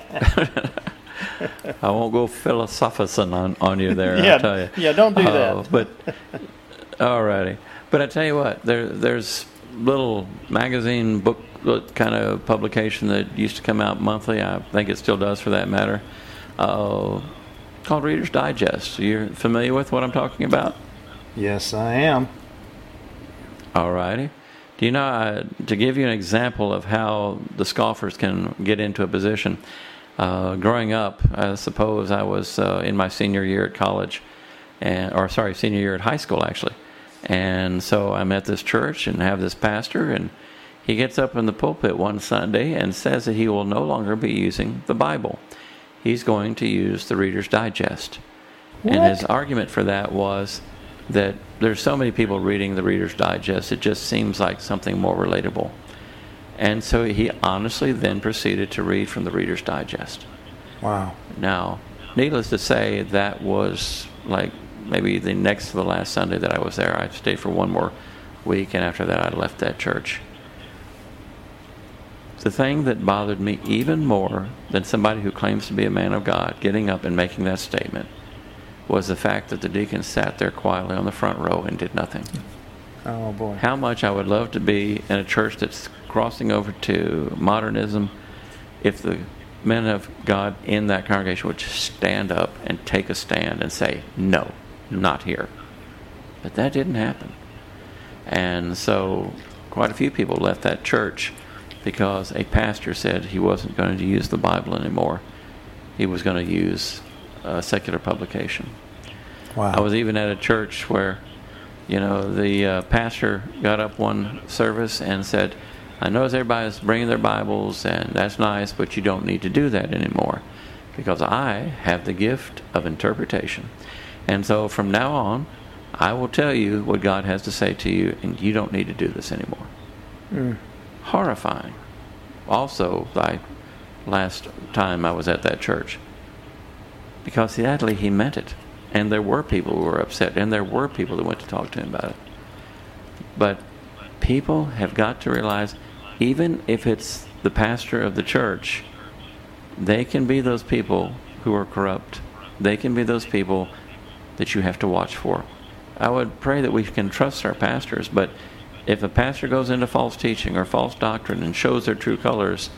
I won't go philosophizing on, on you there, yeah, I'll tell you. Yeah, don't do uh, that. But, all righty. But I tell you what, there there's little magazine booklet kind of publication that used to come out monthly. I think it still does, for that matter, uh, called Reader's Digest. You're familiar with what I'm talking about? Yes, I am. All righty. Do you know, uh, to give you an example of how the scoffers can get into a position, uh, growing up, I suppose I was uh, in my senior year at college, and or sorry, senior year at high school, actually. And so I'm at this church and have this pastor, and he gets up in the pulpit one Sunday and says that he will no longer be using the Bible. He's going to use the Reader's Digest. What? And his argument for that was that there's so many people reading the Reader's Digest, it just seems like something more relatable. And so he honestly then proceeded to read from the Reader's Digest. Wow. Now, needless to say, that was like maybe the next to the last Sunday that I was there. I stayed for one more week, and after that I left that church. The thing that bothered me even more than somebody who claims to be a man of God getting up and making that statement was the fact that the deacon sat there quietly on the front row and did nothing. Oh, boy. How much I would love to be in a church that's crossing over to modernism if the men of God in that congregation would just stand up and take a stand and say, no, not here. But that didn't happen. And so quite a few people left that church because a pastor said he wasn't going to use the Bible anymore. He was going to use a secular publication. Wow. I was even at a church where, you know, the uh, pastor got up one service and said, I know everybody's bringing their Bibles, and that's nice, but you don't need to do that anymore because I have the gift of interpretation. And so from now on, I will tell you what God has to say to you, and you don't need to do this anymore. Mm. Horrifying. Also, like last time I was at that church, because sadly he meant it. And there were people who were upset, and there were people that went to talk to him about it. But people have got to realize, even if it's the pastor of the church, they can be those people who are corrupt. They can be those people that you have to watch for. I would pray that we can trust our pastors, but if a pastor goes into false teaching or false doctrine and shows their true colors,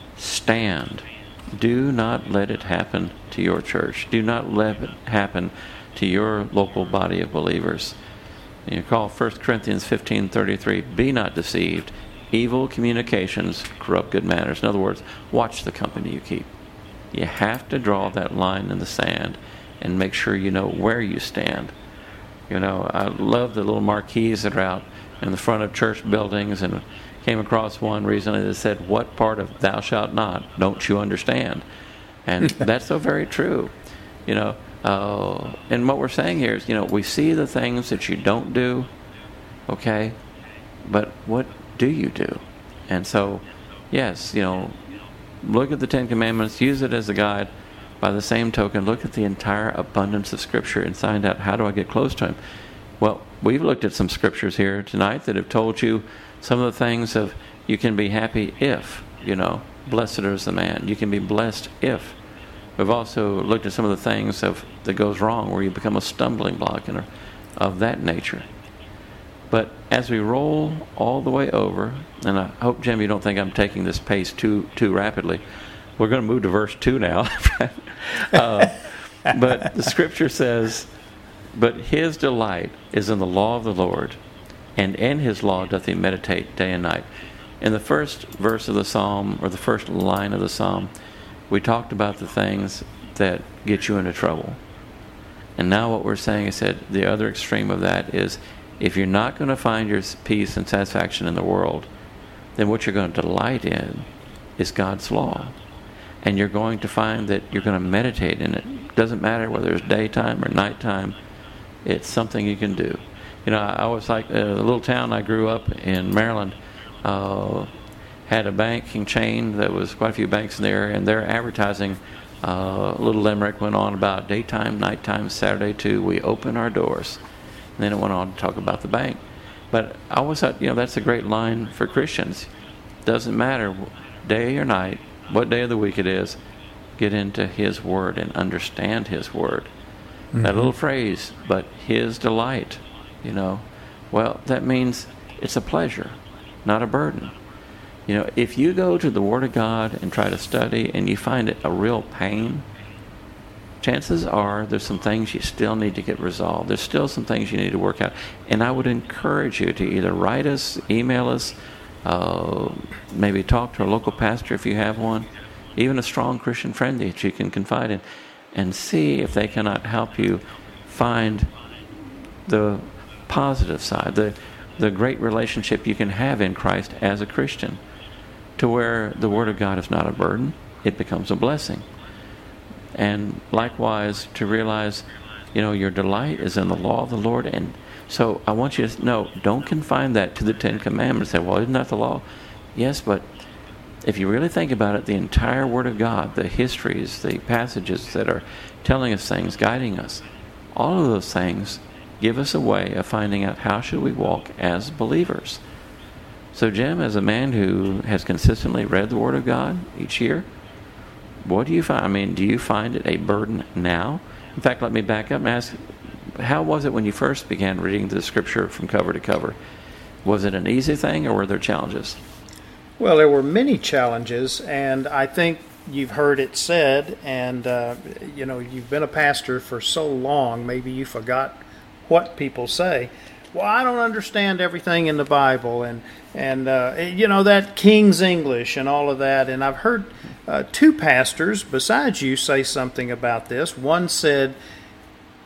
stand. Do not let it happen to your church. Do not let it happen to your local body of believers. You call First Corinthians fifteen thirty-three, be not deceived. Evil communications corrupt good manners. In other words, watch the company you keep. You have to draw that line in the sand and make sure you know where you stand. You know, I love the little marquees that are out in the front of church buildings, and came across one recently that said, what part of thou shalt not don't you understand? And that's so very true. You know, uh, and what we're saying here is, you know, we see the things that you don't do, okay, but what do you do? And so, yes, you know, look at the Ten Commandments, use it as a guide. By the same token, look at the entire abundance of Scripture and find out, how do I get close to Him? Well, we've looked at some Scriptures here tonight that have told you some of the things of, you can be happy if, you know, blessed is the man. You can be blessed if. We've also looked at some of the things of that goes wrong, where you become a stumbling block and of that nature. But as we roll all the way over, and I hope, Jim, you don't think I'm taking this pace too too rapidly. We're going to move to verse two now. uh, but the Scripture says, but his delight is in the law of the Lord, and in his law doth he meditate day and night. In the first verse of the psalm, or the first line of the psalm, we talked about the things that get you into trouble. And now what we're saying is that the other extreme of that is, if you're not going to find your peace and satisfaction in the world, then what you're going to delight in is God's law. And you're going to find that you're going to meditate in it. It doesn't matter whether it's daytime or nighttime. It's something you can do. You know, I was like, uh, the little town I grew up in, Maryland, uh, had a banking chain that was quite a few banks in there, and their advertising, uh, little limerick went on about daytime, nighttime, Saturday too. We open our doors. And then it went on to talk about the bank. But I always thought, you know, that's a great line for Christians. Doesn't matter day or night, what day of the week it is, get into His Word and understand His Word. Mm-hmm. That little phrase, but His delight, you know, well, that means it's a pleasure, not a burden. You know, if you go to the Word of God and try to study and you find it a real pain, chances are there's some things you still need to get resolved. There's still some things you need to work out. And I would encourage you to either write us, email us, uh, maybe talk to a local pastor if you have one, even a strong Christian friend that you can confide in, and see if they cannot help you find the positive side, the, the great relationship you can have in Christ as a Christian, to where the Word of God is not a burden, it becomes a blessing. And likewise, to realize, you know, your delight is in the law of the Lord. And so I want you to know, don't confine that to the Ten Commandments. Say, well, isn't that the law? Yes, but if you really think about it, the entire Word of God, the histories, the passages that are telling us things, guiding us, all of those things give us a way of finding out how should we walk as believers. So, Jim, as a man who has consistently read the Word of God each year, what do you find? I mean, do you find it a burden now? In fact, let me back up and ask, how was it when you first began reading the Scripture from cover to cover? Was it an easy thing, or were there challenges? Well, there were many challenges, and I think you've heard it said, and, uh, you know, you've been a pastor for so long, maybe you forgot what people say. Well, I don't understand everything in the Bible, and, and uh, you know, that King's English and all of that. And I've heard uh, two pastors besides you say something about this. One said,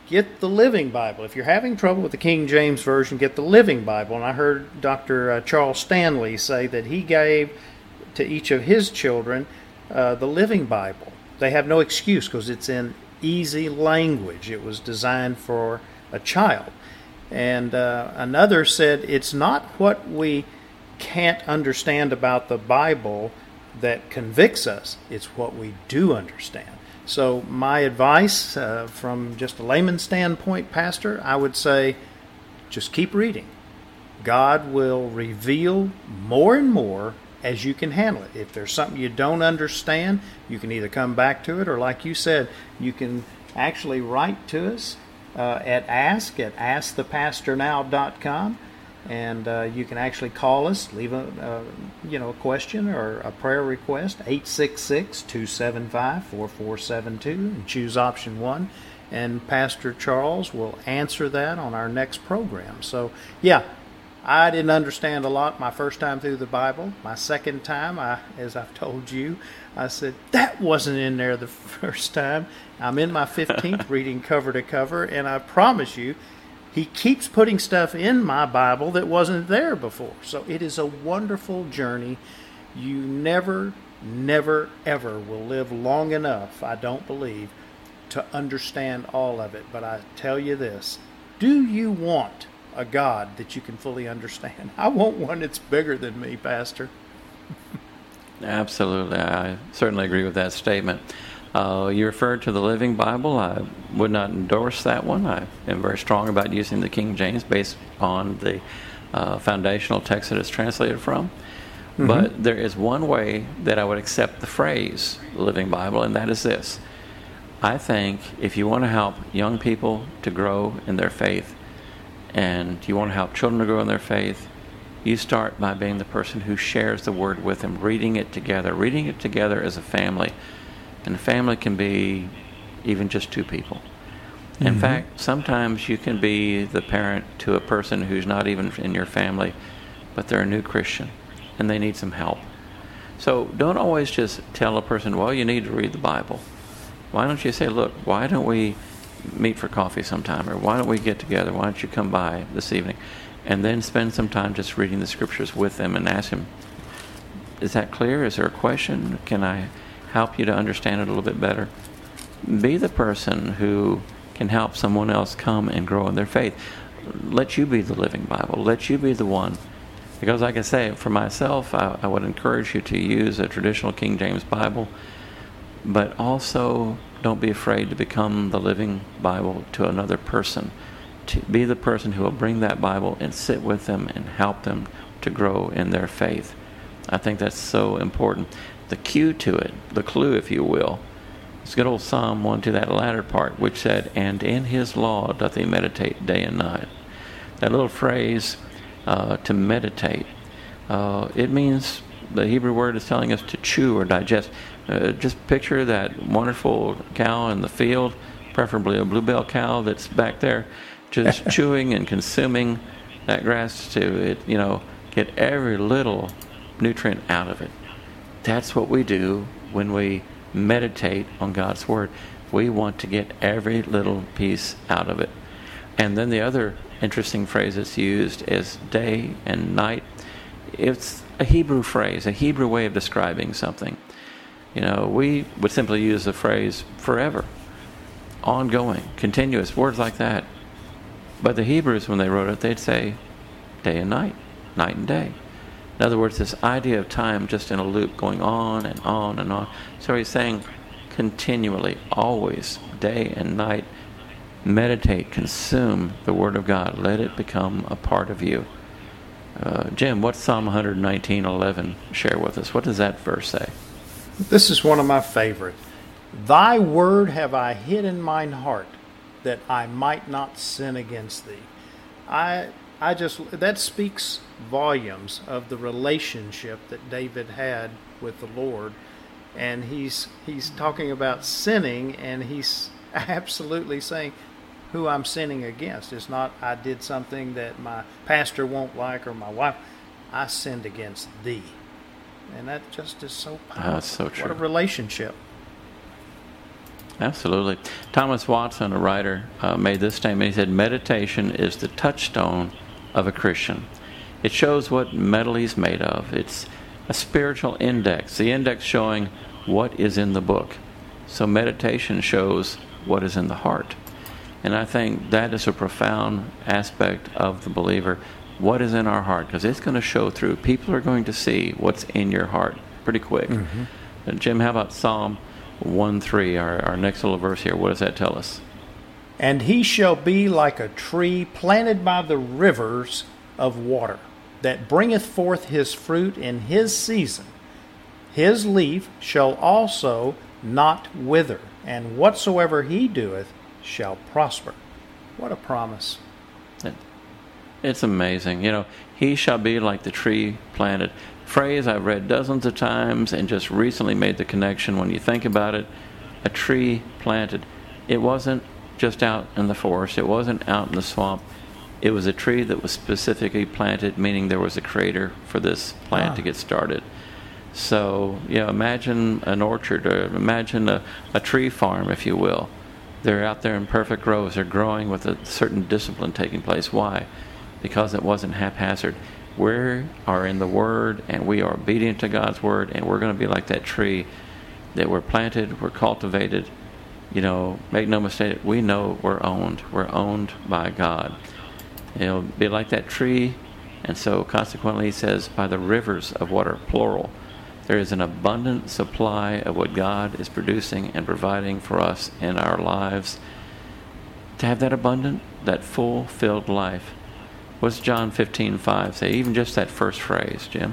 get the Living Bible. If you're having trouble with the King James Version, get the Living Bible. And I heard Doctor Uh, Charles Stanley say that he gave to each of his children uh, the Living Bible. They have no excuse because it's in easy language. It was designed for a child. And uh, another said, it's not what we can't understand about the Bible that convicts us. It's what we do understand. So my advice uh, from just a layman's standpoint, Pastor, I would say just keep reading. God will reveal more and more as you can handle it. If there's something you don't understand, you can either come back to it, or like you said, you can actually write to us uh, at ask at ask the pastor now dot com. And uh, you can actually call us, leave a uh, you know a question or a prayer request, eight six six, two seven five, four four seven two, and choose option one. And Pastor Charles will answer that on our next program. So, yeah, I didn't understand a lot my first time through the Bible. My second time, I, as I've told you, I said, that wasn't in there the first time. I'm in my fifteenth reading cover to cover, and I promise you, He keeps putting stuff in my Bible that wasn't there before. So it is a wonderful journey. You never, never, ever will live long enough, I don't believe, to understand all of it. But I tell you this, do you want a God that you can fully understand? I want one that's bigger than me, Pastor. Absolutely. I certainly agree with that statement. Uh, you referred to the Living Bible. I would not endorse that one. I am very strong about using the King James based on the uh, foundational text that it's translated from. Mm-hmm. But there is one way that I would accept the phrase Living Bible, and that is this. I think if you want to help young people to grow in their faith, and you want to help children to grow in their faith, you start by being the person who shares the Word with them, reading it together, reading it together as a family. And a family can be even just two people. In mm-hmm. fact, sometimes you can be the parent to a person who's not even in your family, but they're a new Christian, and they need some help. So don't always just tell a person, well, you need to read the Bible. Why don't you say, look, why don't we meet for coffee sometime, or why don't we get together? Why don't you come by this evening? And then spend some time just reading the Scriptures with them and ask them, is that clear? Is there a question? Can I help you to understand it a little bit better? Be the person who can help someone else come and grow in their faith. Let you be the Living Bible. Let you be the one. Because like I say, for myself, I, I would encourage you to use a traditional King James Bible, but also don't be afraid to become the Living Bible to another person. To be the person who will bring that Bible and sit with them and help them to grow in their faith. I think that's so important. The cue to it, the clue, if you will, is good old Psalm one to that latter part, which said, and in his law doth he meditate day and night. That little phrase, uh, to meditate, uh, it means, the Hebrew word is telling us to chew or digest. Uh, just picture that wonderful cow in the field, preferably a bluebell cow that's back there, just chewing and consuming that grass to, it, you know, get every little nutrient out of it. That's what we do when we meditate on God's Word. We want to get every little piece out of it. And then the other interesting phrase that's used is day and night. It's a Hebrew phrase, a Hebrew way of describing something. You know, we would simply use the phrase forever, ongoing, continuous, words like that. But the Hebrews, when they wrote it, they'd say day and night, night and day. In other words, this idea of time just in a loop going on and on and on. So he's saying continually, always, day and night, meditate, consume the Word of God. Let it become a part of you. Uh, Jim, what's Psalm one nineteen eleven share with us? What does that verse say? This is one of my favorite. Thy word have I hid in mine heart, that I might not sin against thee. I I just, that speaks volumes of the relationship that David had with the Lord. And he's he's talking about sinning, and he's absolutely saying who I'm sinning against. It's not I did something that my pastor won't like or my wife. I sinned against thee. And that just is so powerful. That's so true. What a relationship. Absolutely. Thomas Watson, a writer, uh, made this statement. He said, meditation is the touchstone of a Christian. It shows what metal he's made of. It's a spiritual index, the index showing what is in the book. So meditation shows what is in the heart. And I think that is a profound aspect of the believer. What is in our heart? Because it's going to show through. People are going to see what's in your heart pretty quick. Mm-hmm. And Jim, how about Psalm one three, our, our next little verse here? What does that tell us? And he shall be like a tree planted by the rivers of water, that bringeth forth his fruit in his season. His leaf shall also not wither, and whatsoever he doeth shall prosper. What a promise. It's amazing. You know, he shall be like the tree planted. Phrase I've read dozens of times and just recently made the connection. When you think about it, a tree planted. It wasn't just out in the forest. It wasn't out in the swamp. It was a tree that was specifically planted, meaning there was a creator for this plant ah. to get started. So, you know, imagine an orchard, or imagine a, a tree farm, if you will. They're out there in perfect rows. They're growing with a certain discipline taking place. Why? Because it wasn't haphazard. We are in the Word, and we are obedient to God's Word, and we're going to be like that tree that we're planted, we're cultivated. You know, make no mistake, we know we're owned. We're owned by God. It'll be like that tree, and so consequently he says, by the rivers of water, plural. There is an abundant supply of what God is producing and providing for us in our lives. To have that abundant, that full-filled life. What's John fifteen five say? Even just that first phrase, Jim.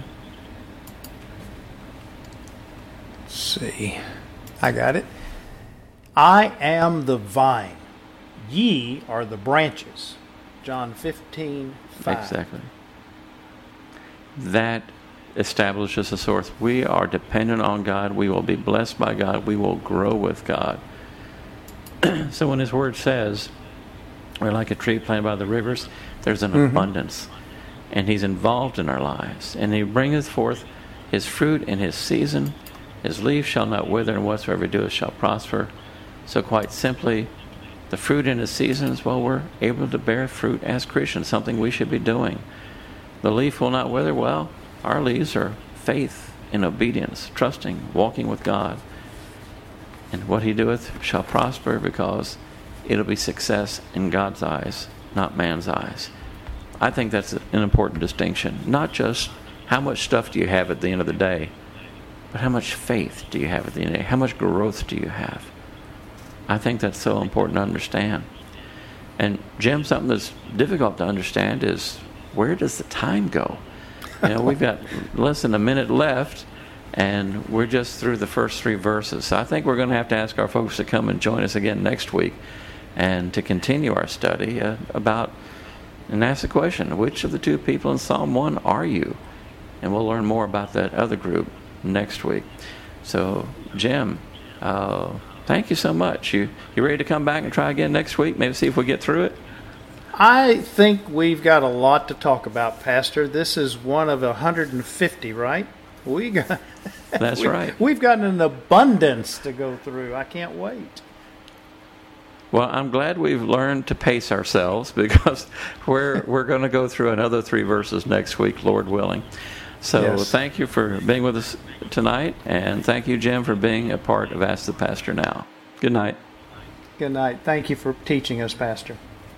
Let's see. I got it. I am the vine. Ye are the branches. John fifteen five. Exactly. That establishes a source. We are dependent on God. We will be blessed by God. We will grow with God. So when his word says, we're like a tree planted by the rivers, there's an mm-hmm. abundance. And he's involved in our lives. And he bringeth forth his fruit in his season. His leaf shall not wither, and whatsoever he doeth shall prosper. So quite simply, the fruit in his seasons, well, we're able to bear fruit as Christians, something we should be doing. The leaf will not wither. Well, our leaves are faith and obedience, trusting, walking with God. And what he doeth shall prosper, because it'll be success in God's eyes, not man's eyes. I think that's an important distinction. Not just how much stuff do you have at the end of the day, but how much faith do you have at the end of the day? How much growth do you have? I think that's so important to understand. And Jim, something that's difficult to understand is, where does the time go? You know, we've got less than a minute left, and we're just through the first three verses. So I think we're going to have to ask our folks to come and join us again next week and to continue our study uh, about, and ask the question, which of the two people in Psalm one are you? And we'll learn more about that other group next week. So, Jim, uh, thank you so much. You you ready to come back and try again next week? Maybe see if we get through it? I think we've got a lot to talk about, Pastor. This is one of one hundred fifty, right? We got. That's we, right. We've got an abundance to go through. I can't wait. Well, I'm glad we've learned to pace ourselves, because we're we're going to go through another three verses next week, Lord willing. So yes. Thank you for being with us tonight, and thank you, Jim, for being a part of Ask the Pastor Now. Good night. Good night. Thank you for teaching us, Pastor.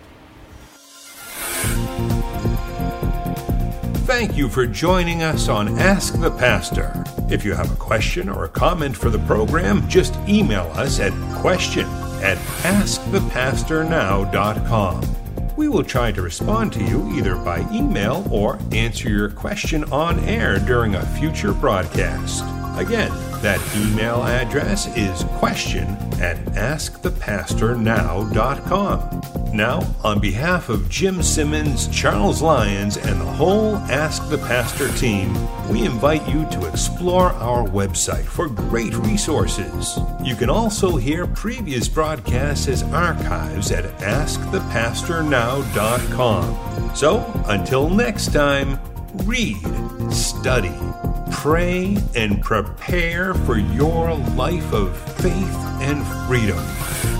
Thank you for joining us on Ask the Pastor. If you have a question or a comment for the program, just email us at question at ask the pastor now dot com. We will try to respond to you either by email or answer your question on air during a future broadcast. Again, that email address is question at ask the pastor now dot com. Now, on behalf of Jim Simmons, Charles Lyons, and the whole Ask the Pastor team, we invite you to explore our website for great resources. You can also hear previous broadcasts as archives at ask the pastor now dot com. So, until next time, read, study, Pray and prepare for your life of faith and freedom.